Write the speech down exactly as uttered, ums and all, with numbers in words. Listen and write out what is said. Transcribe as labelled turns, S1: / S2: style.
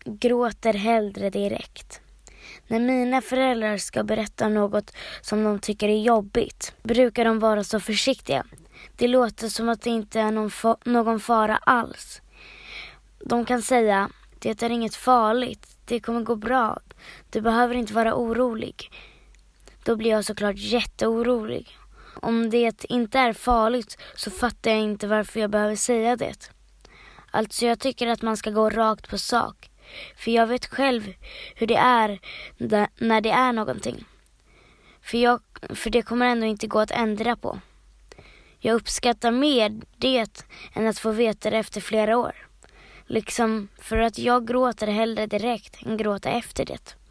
S1: gråter hellre direkt. När mina föräldrar ska berätta något som de tycker är jobbigt brukar de vara så försiktiga. Det låter som att det inte är någon, fa- någon fara alls. De kan säga, det är inget farligt, det kommer gå bra, du behöver inte vara orolig. Då blir jag såklart jätteorolig. Om det inte är farligt så fattar jag inte varför jag behöver säga det. Alltså jag tycker att man ska gå rakt på sak. För jag vet själv hur det är där, när det är någonting. För, jag, för det kommer ändå inte gå att ändra på. Jag uppskattar mer det än att få veta det efter flera år. Liksom för att jag gråter hellre direkt än gråta efter det.